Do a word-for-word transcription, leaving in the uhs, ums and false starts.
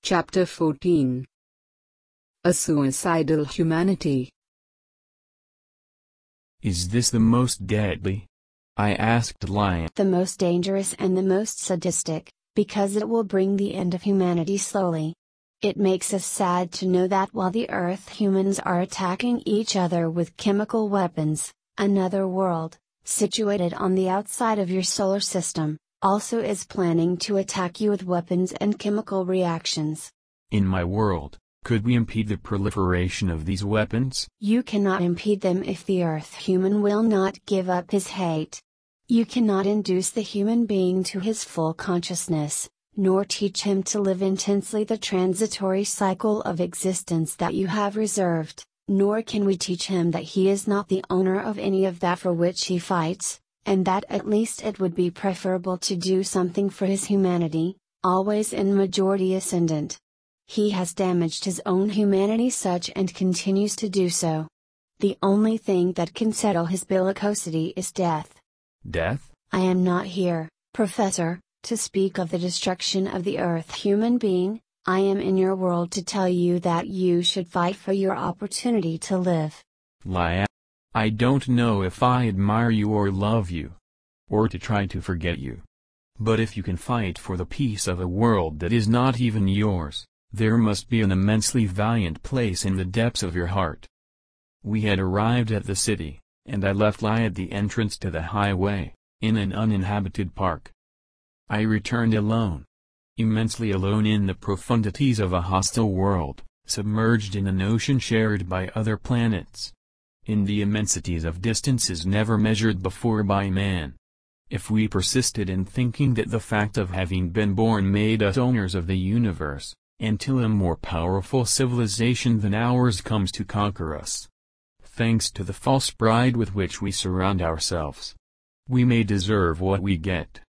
Chapter fourteen. A Suicidal Humanity. Is this the most deadly? I asked Lion. The most dangerous and the most sadistic, because it will bring the end of humanity slowly. It makes us sad to know that while the Earth humans are attacking each other with chemical weapons, another world, situated on the outside of your solar system, also is planning to attack you with weapons and chemical reactions. In my world, could we impede the proliferation of these weapons? You cannot impede them if the Earth human will not give up his hate. You cannot induce the human being to his full consciousness, nor teach him to live intensely the transitory cycle of existence that you have reserved, nor can we teach him that he is not the owner of any of that for which he fights, and that at least it would be preferable to do something for his humanity, always in majority ascendant. He has damaged his own humanity such and continues to do so. The only thing that can settle his bellicosity is death. Death? I am not here, Professor, to speak of the destruction of the Earth human being. I am in your world to tell you that you should fight for your opportunity to live. Lion, I don't know if I admire you or love you, or to try to forget you. But if you can fight for the peace of a world that is not even yours, there must be an immensely valiant place in the depths of your heart. We had arrived at the city, and I left Lai at the entrance to the highway, in an uninhabited park. I returned alone. Immensely alone in the profundities of a hostile world, submerged in an ocean shared by other planets. In the immensities of distances never measured before by man. If we persisted in thinking that the fact of having been born made us owners of the universe, until a more powerful civilization than ours comes to conquer us, thanks to the false pride with which we surround ourselves, we may deserve what we get.